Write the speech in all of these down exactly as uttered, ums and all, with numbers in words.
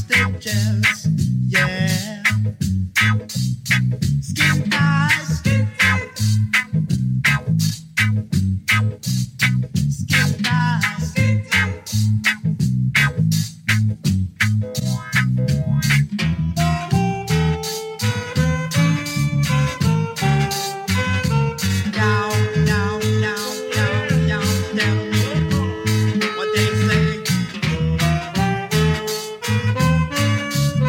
stay jealous, yeah. Skin tight, skin tight. Skin tight, skin tight. Down, down, down, down, down, tell me what they say.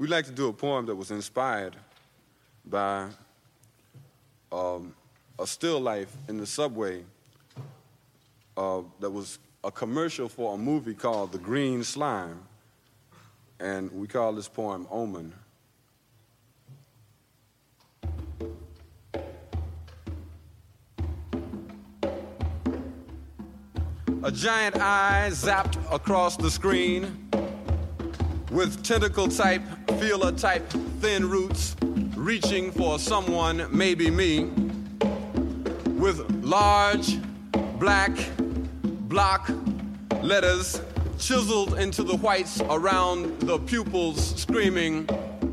we'd like to do a poem that was inspired by um, a still life in the subway uh, that was a commercial for a movie called The Green Slime. And we call this poem Omen. A giant eye zapped across the screen with tentacle-type, feeler-type thin roots reaching for someone, maybe me, with large black block letters chiseled into the whites around the pupils screaming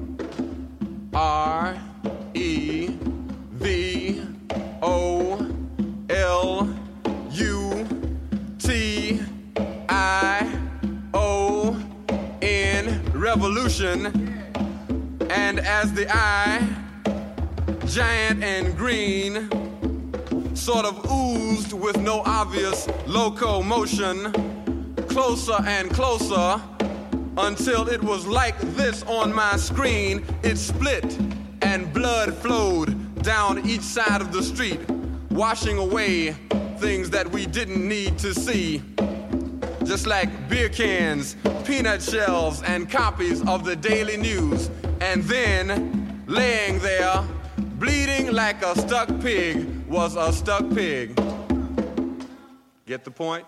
R E V O L U T I O N revolution. And as the eye, giant and green, sort of oozed with no obvious locomotion, closer and closer until it was like this on my screen. It split and blood flowed down each side of the street, washing away things that we didn't need to see. Just like beer cans, peanut shells, and copies of the Daily News. And then, laying there, bleeding like a stuck pig, was a stuck pig. Get the point?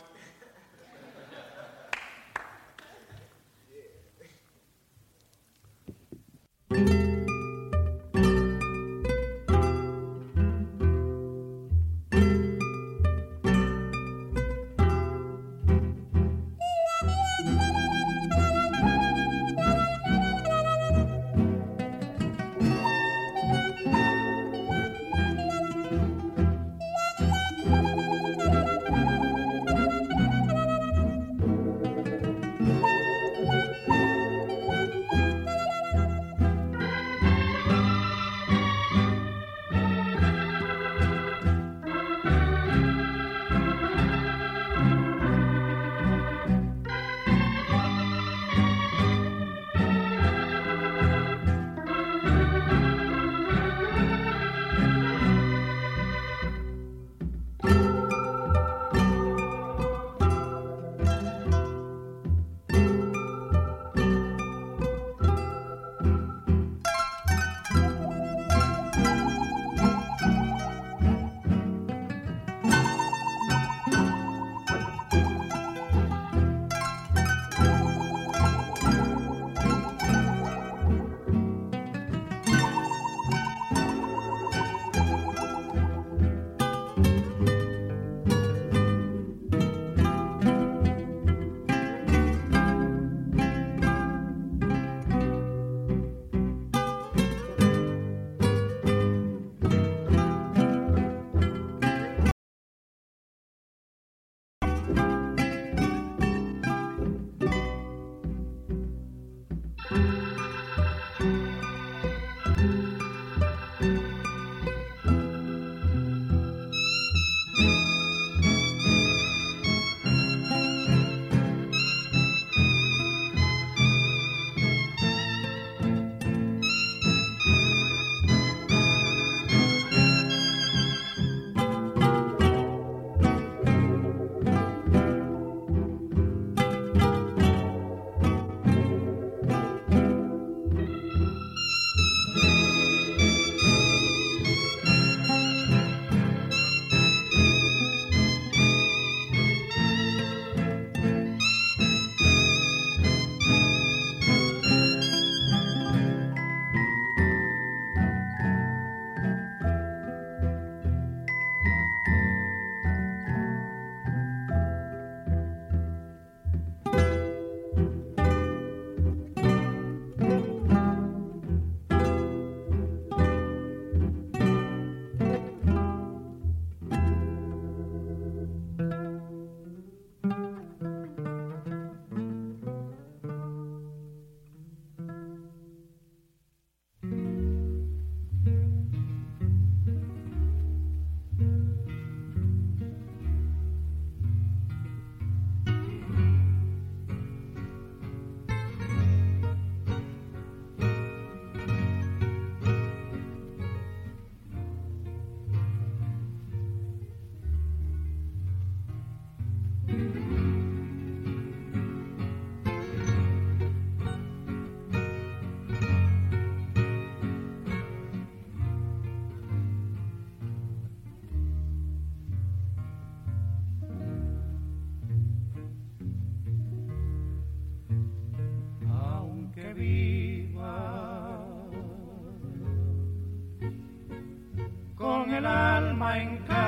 alma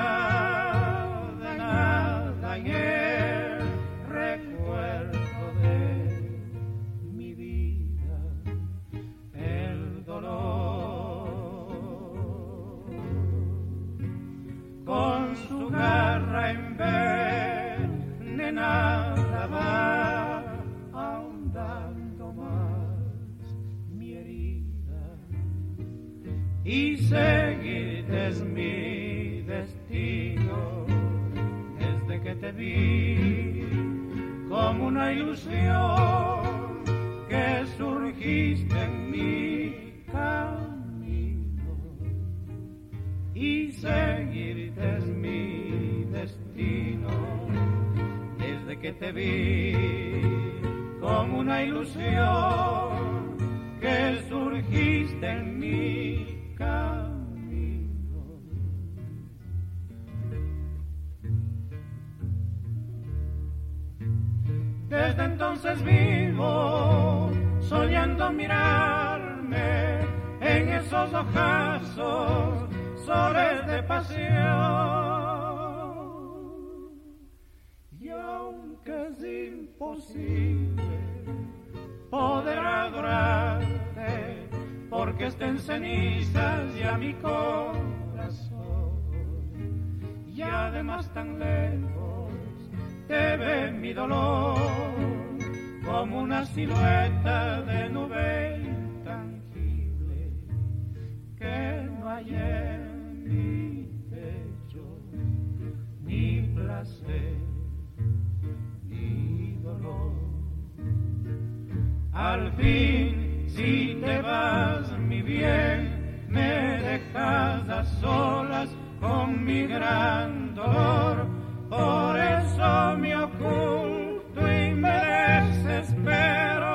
encadenada y el recuerdo de mi vida, el dolor. Con su garra envenenada va ahondando más mi herida, y seguirte es mi destino. Desde que te vi como una ilusión que surgiste en mi camino, y seguirte es mi destino. Desde que te vi como una ilusión que surgiste en mi camino. Desde entonces vivo soñando mirarme en esos ojazos, soles de pasión. Y aunque es imposible poder adorarte, porque está en cenizas ya mi corazón, y además tan lejos te ve mi dolor, como una silueta de nube intangible que no hay en mi pecho ni placer ni dolor. Al fin, si te vas, mi bien, me dejas a solas con mi gran dolor. Por eso me oculto y me desespero,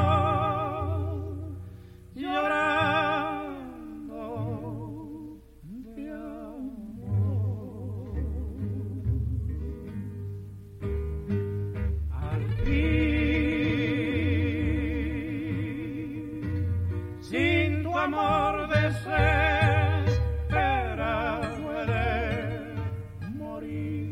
llorando de amor. Al fin, sin tu amor desesperado he de morir.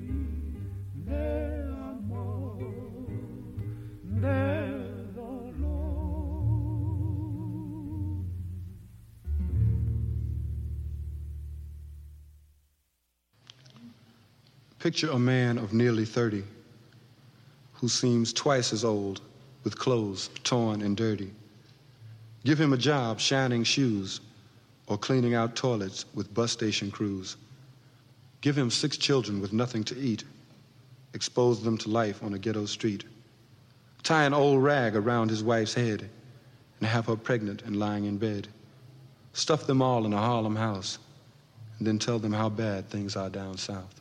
Picture a man of nearly thirty who seems twice as old, with clothes torn and dirty. Give him a job shining shoes or cleaning out toilets with bus station crews. Give him six children with nothing to eat. Expose them to life on a ghetto street. Tie an old rag around his wife's head and have her pregnant and lying in bed. Stuff them all in a Harlem house and then tell them how bad things are down south.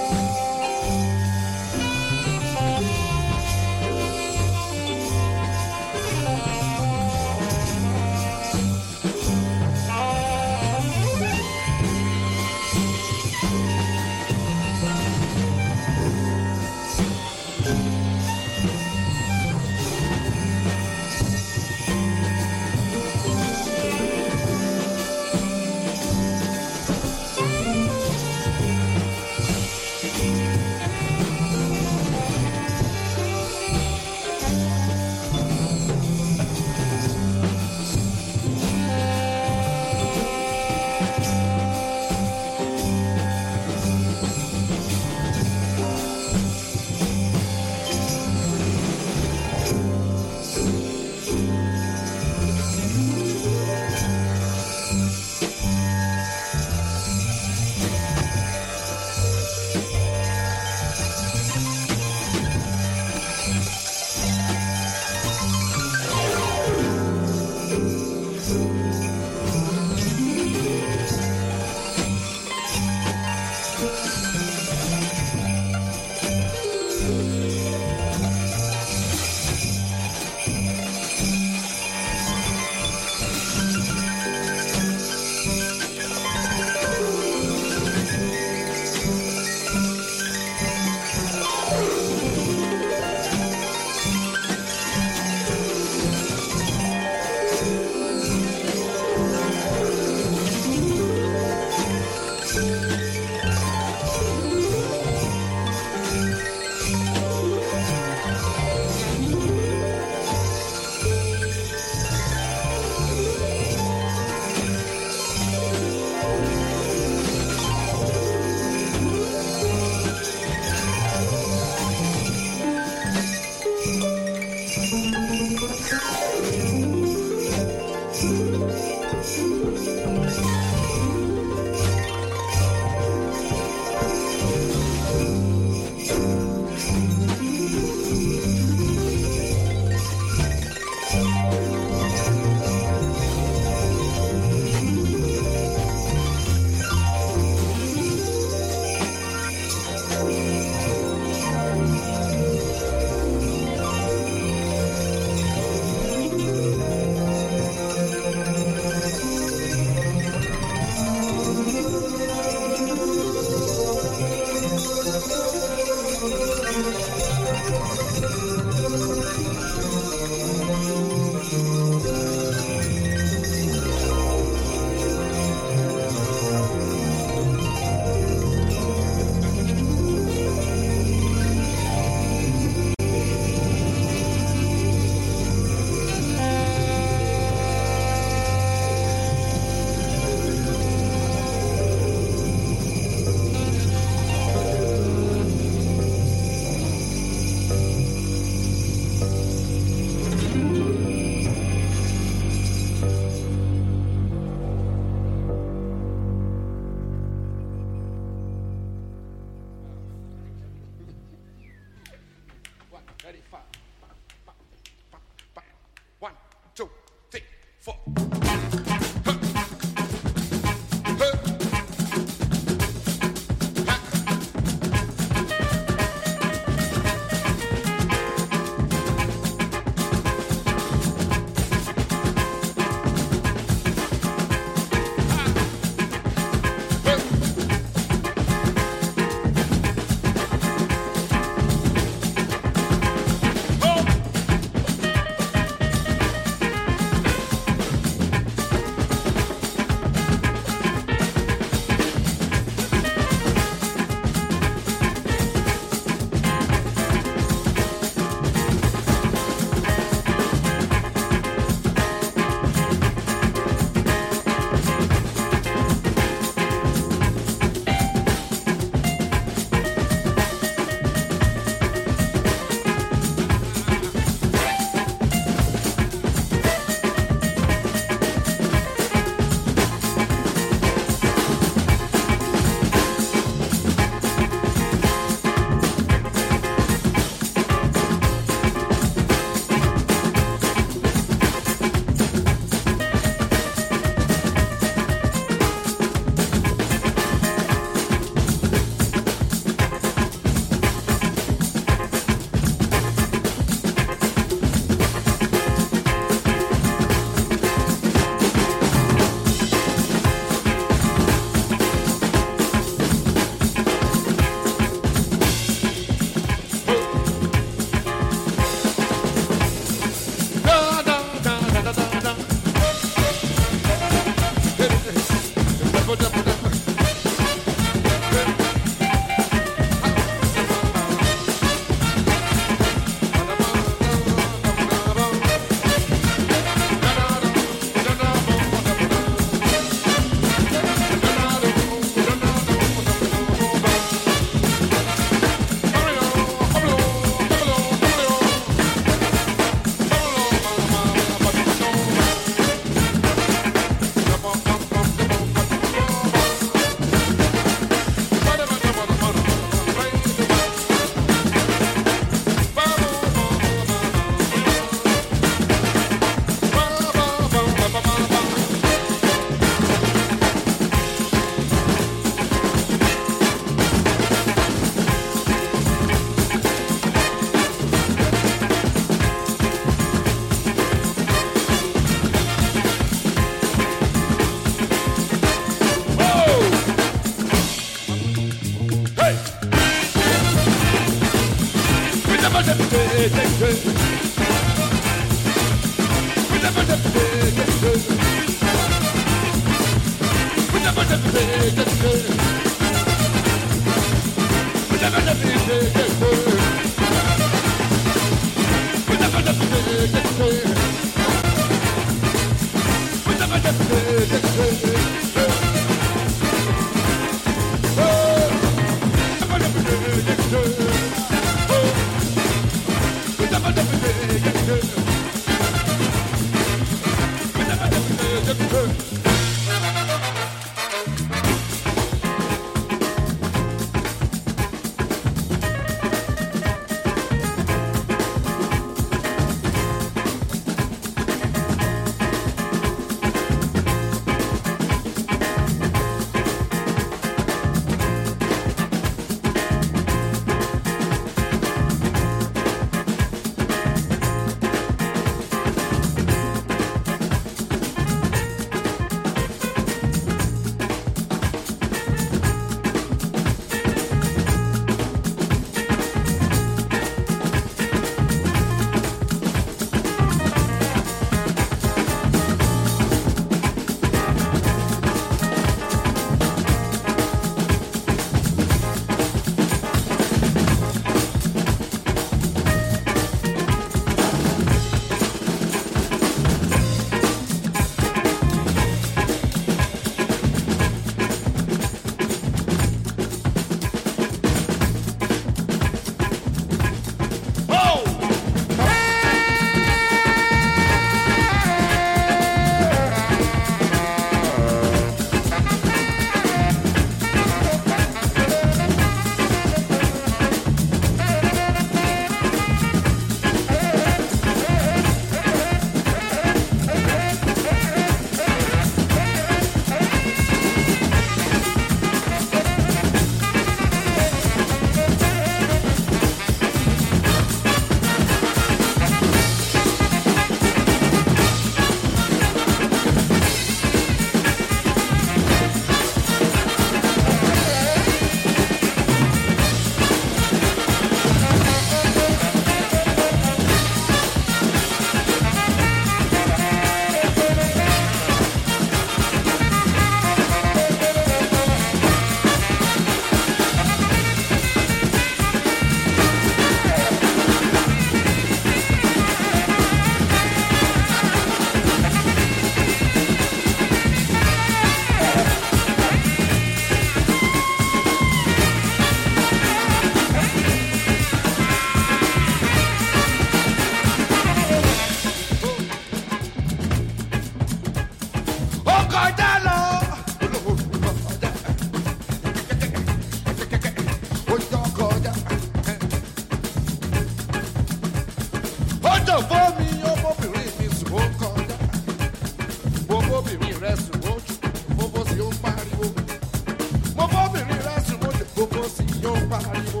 jọ fún mi ọmọbìnrin mi sùn ó kọjá ọmọbìnrin rẹ sùn ó jù gbogbo sí ó pariwo ọmọbìnrin rẹ sùn ó jù gbogbo sí ó pariwo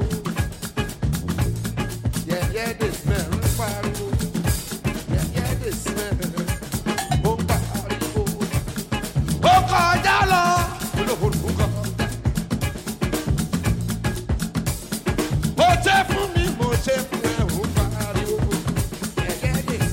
yẹ̀yẹ́ dè smell ń pariwo yẹ̀yẹ́ dè smell ó pariwo ó kọjá lọ olóhùn kọjá ó ṣe fún mi mo ṣe fún ẹ ó pariwo yẹ̀yẹ́ dè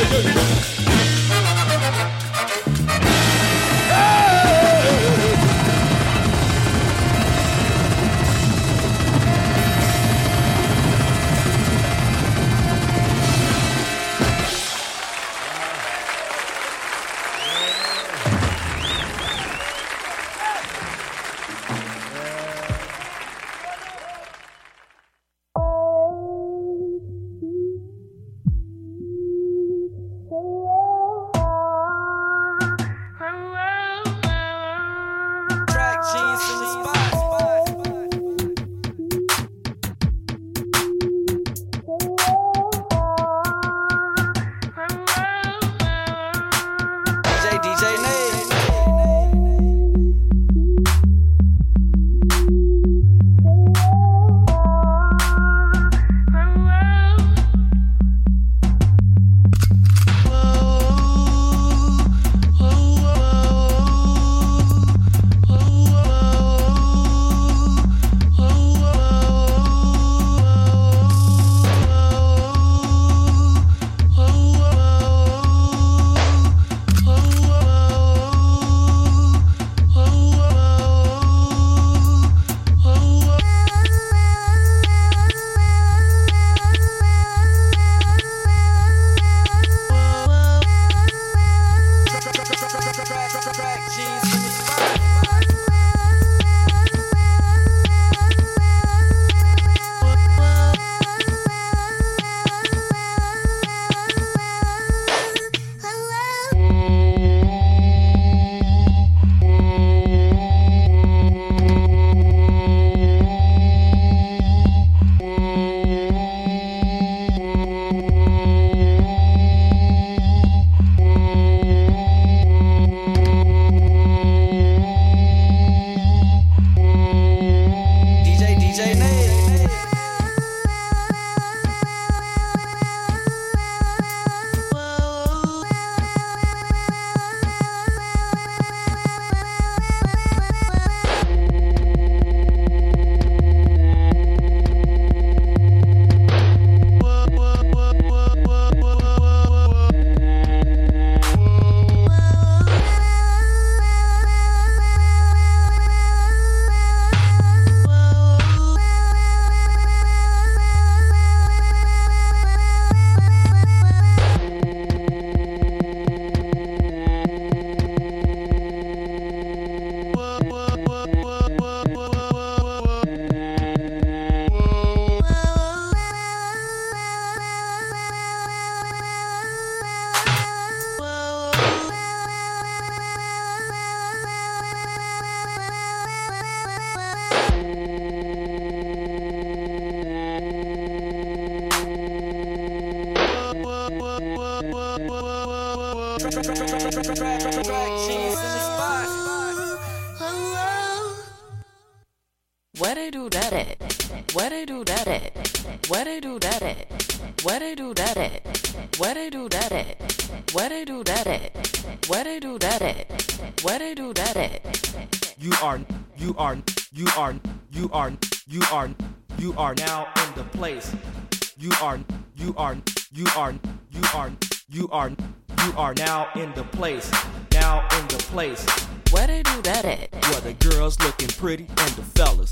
Where they do that at? Where they do that at? Where they do that at? Where they do that at? Where they do that at? Where they do that at? Where they do that at? Where they do that at? You are, you are, you are, you are, you are, you are now in the place. You are, you are, you are, you are, you are, you are now in the place. Now in the place. Where they do that at? Where the girls looking pretty and the fellas.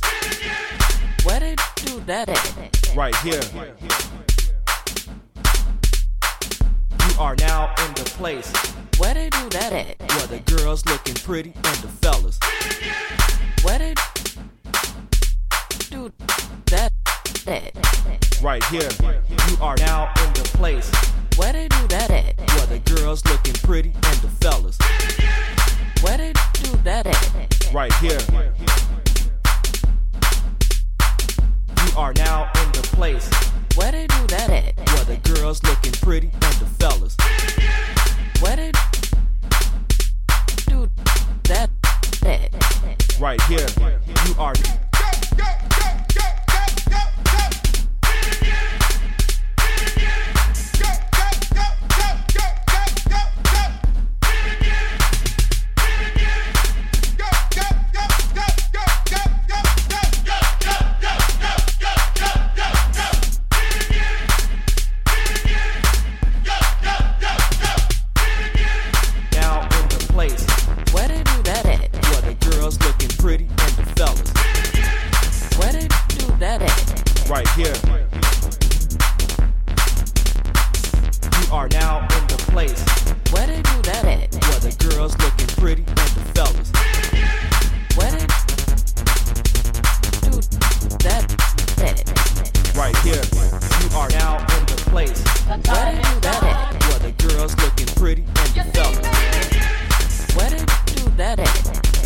Where they do that at? Right here. You are now in the place. Where they do that at? Where the girls looking pretty and the fellas. Where they do that at? Right here. You are now in the place. Where they do that at? Where the girls looking pretty and the fellas. Where they do that at? Right here. You are now in the place. Where they do that at? Where the girls looking pretty and the fellas. Where they do that at? Right here. You are.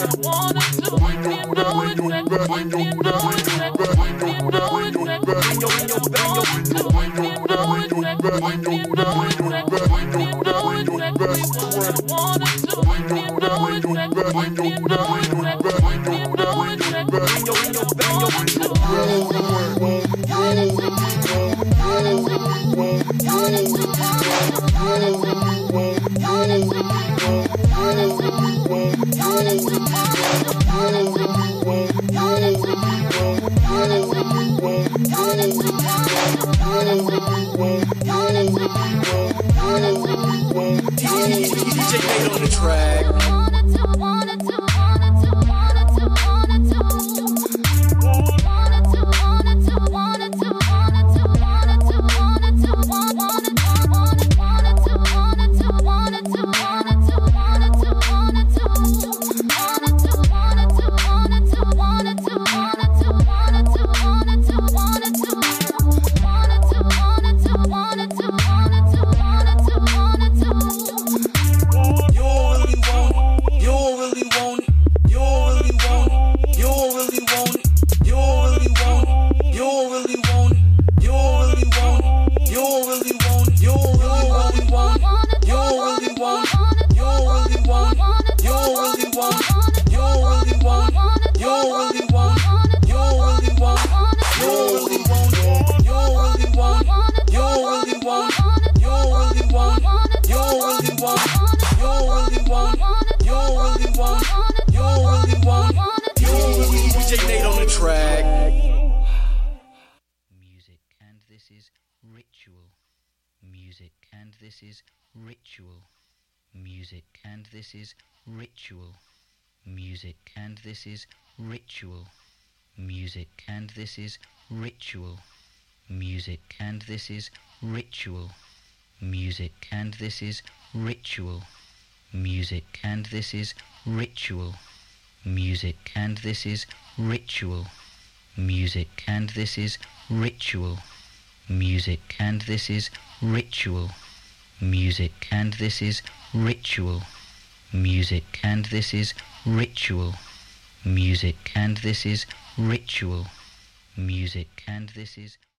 This is ritual music, and this is ritual music, and this is ritual music, and this is ritual music, and this is ritual music, and this is ritual music, and this is ritual music, and this is ritual music, and this is ritual music, and this is ritual music, and this is